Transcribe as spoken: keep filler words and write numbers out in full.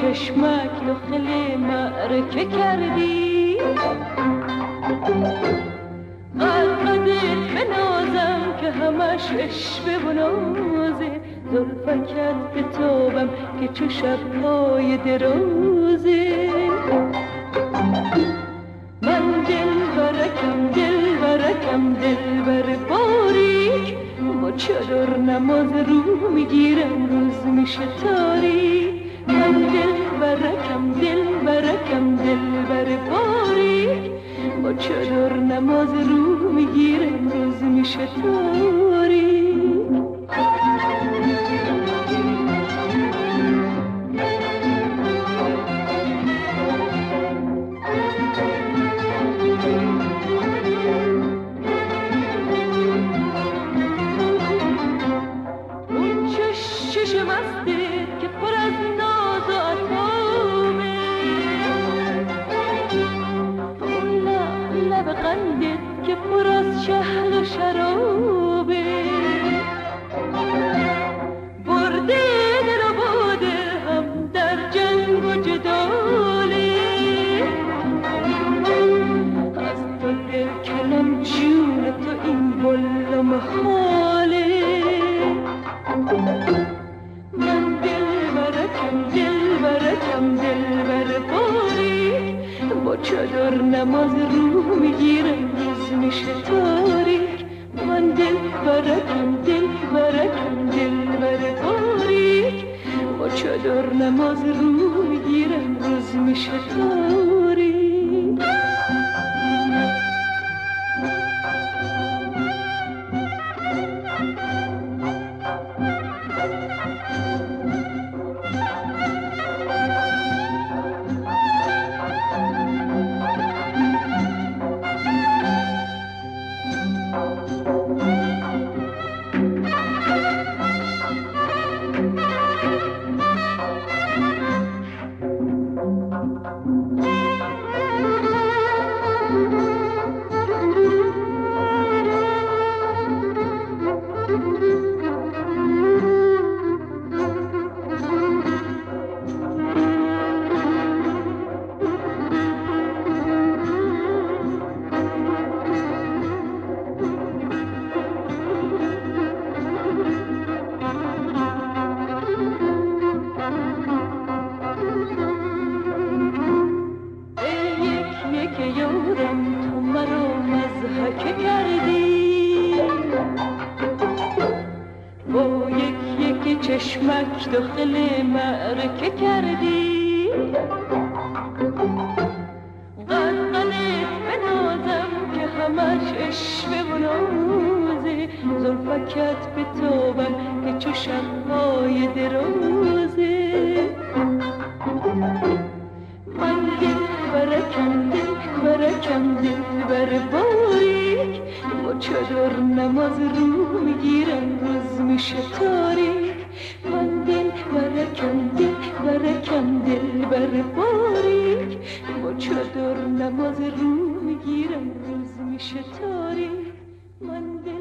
چشمک داخل معرکه کردی، قدقدت به نازم که همش عشوه و نازه، زلفکت به تابم که چو شب‌های درازه. من دل برکم دل برکم دل بر باریک، با چادر نماز رو میگیرم روز میشه تاریک. من دل برکم دل برکم دل بر باریک، با چادر نماز رو میگیرم روز میشه تاریک. که پر از شهر و شرابه، برده دل و باده هم در جنگ و جداله. از تو دل کنم جون تو این بل و محاله. من دل برکم دل برکم دل بر باریک، با چادر نماز رو میگیرم روز میشه تاریک. من دل برکم دل برکم دل بر باریک، با چادر نماز رو میگیرم روز میشه تاریک. چشمک داخل معرکه کردی، قدقدت به نازم که همش عشوه و نازه، زلفکت به تابم که چو شب‌های درازه. من دل برکم دل برکم دل بر باریک، با چادر نماز رو میگیرم روز میشه تاریک. من دل برکم دل برکم دل بر باریک، با چادر نماز رو میگیرم روز میشه تاریک. من دل